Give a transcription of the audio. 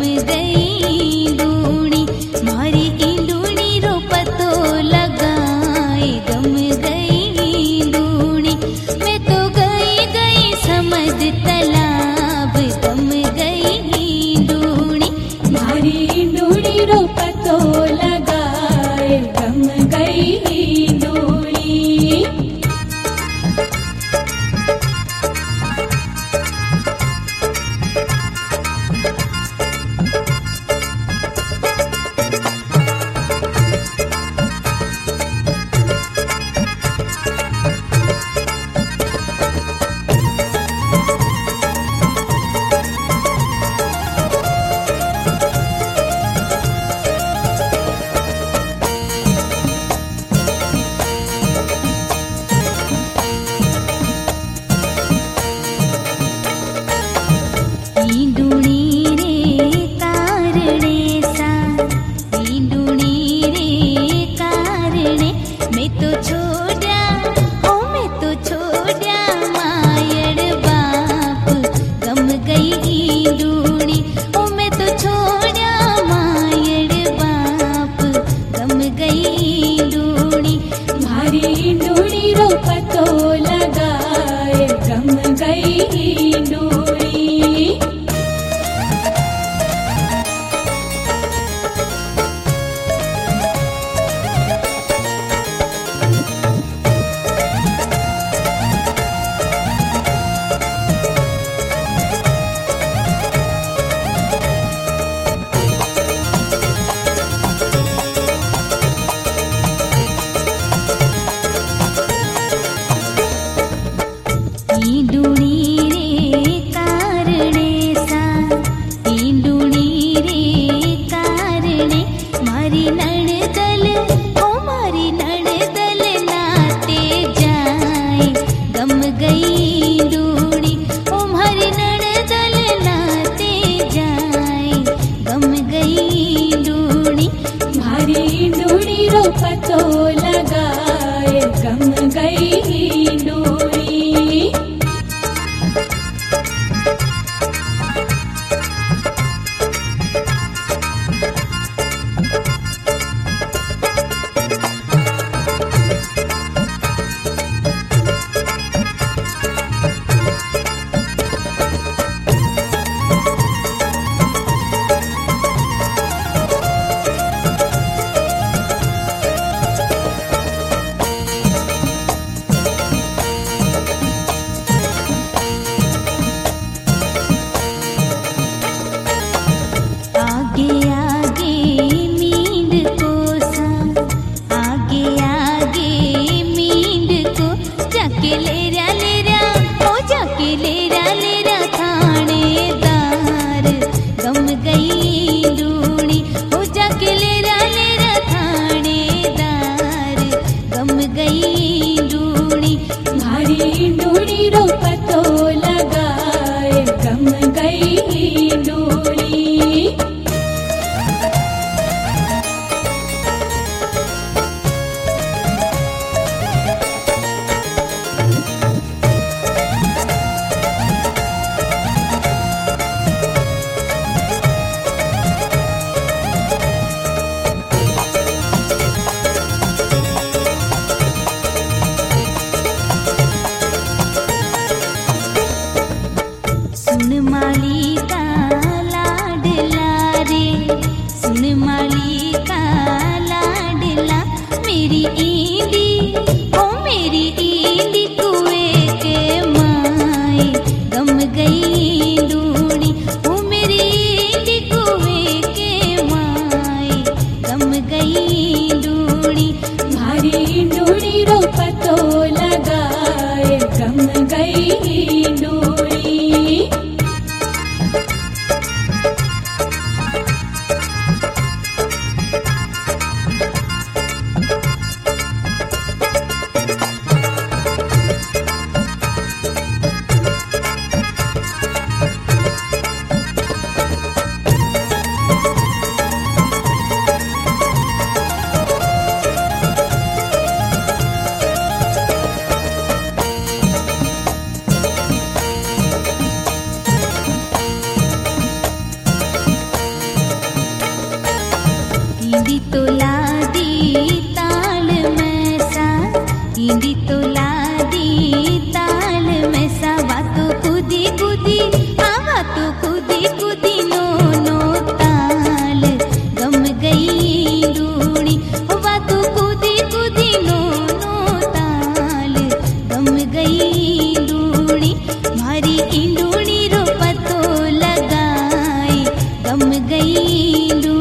गई दूनी मारी ईंदूनी रो पतो लगाए गम गई दूनी मैं तो गई समझ तलाब गम गई दूनी मारी ईंदूनी रो पतो लगाए गम गई दूनी। ईंदूनी रे कारणे सा ईंदूनी रे कारणे मैं तो छोड़ा ओ मैं तो छोड़ा मायड़ बाप गम गई ईंदूनी ओ मैं तो छोड़ा मायड़ बाप गम गई ईंदूनी मारी ईंदूनी रो पतो लगाए गम गई दूनी। ईंदूनी रे कारणे सा ईंदूनी रे कारणे मारी नणदल ओ मारी नणदल नाते जाए गम गई ईंदूनी ओ मारी नणदल नाते जाए गम गई ईंदूनी मारी ईंदूनी रो पतो लगाए गम गई दूनी। आगे आगे मींड को सा आगे आगे मींड को जाके ले रहा ओ जाके ले रहा थानेदार गम गई दूनी ओ जाके ले रहा थानेदार गम गई दूनी मारी ईंदूनी रो पतो लगाए गम गई दूनी। गई